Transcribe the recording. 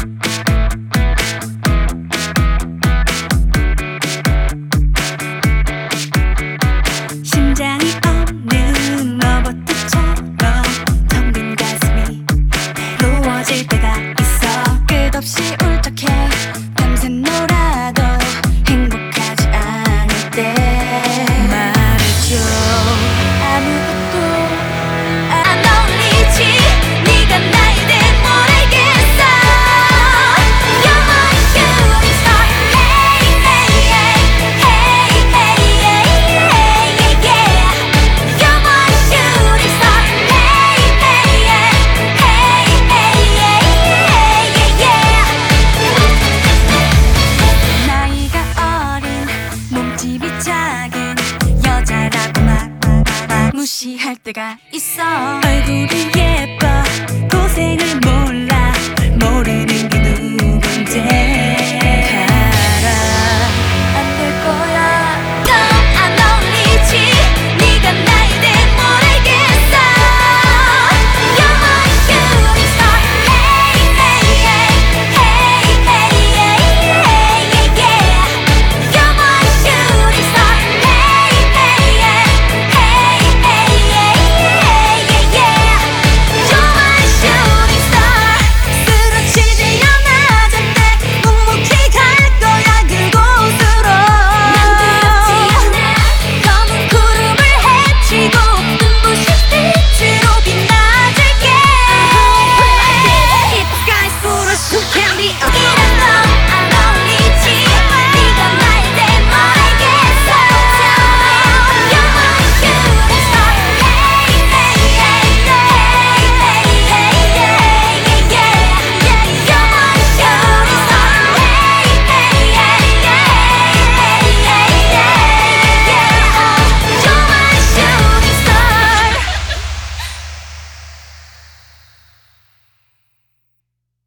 심장이 없는 로봇처럼 텅 빈 가슴이 외로워질 때가 있어. 끝없이 울적해 밤새 놀아도 행복하지 않을 때 말해줘. 아무것도 안 어울리지. 네가 나에 대해 뭘 알겠어. You're my shooting star. Hey, hey, hey, hey, hey, hey, yeah. You're my shooting star. Hey, hey, hey, hey, hey, yeah. 나이가 어린 몸집이 작은 여자라고 막 무시할 때가 있어. 얼굴이